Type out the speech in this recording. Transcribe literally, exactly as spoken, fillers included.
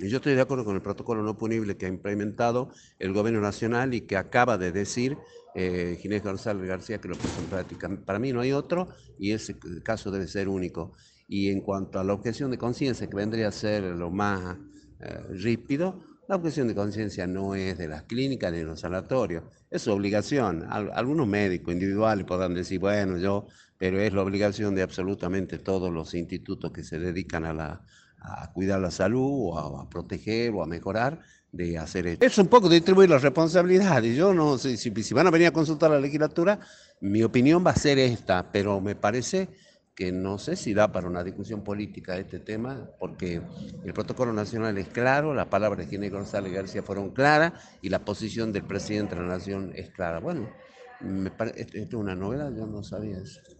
Y yo estoy de acuerdo con el protocolo no punible que ha implementado el gobierno nacional y que acaba de decir eh, Ginés González García que lo puso en práctica. Para mí no hay otro y ese caso debe ser único. Y en cuanto a la objeción de conciencia, que vendría a ser lo más eh, rípido, la objeción de conciencia no es de las clínicas ni de los sanatorios, es su obligación. Al, algunos médicos individuales podrán decir, bueno, yo, pero es la obligación de absolutamente todos los institutos que se dedican a la a cuidar la salud o a, a proteger o a mejorar de hacer esto. Es un poco distribuir las responsabilidades. Yo no sé si, si van a venir a consultar a la legislatura, mi opinión va a ser esta, pero me parece que no sé si da para una discusión política este tema, porque el protocolo nacional es claro, las palabras de Ginés González García fueron claras y la posición del presidente de la Nación es clara. Bueno, me parece, esto es una novedad, yo no sabía eso.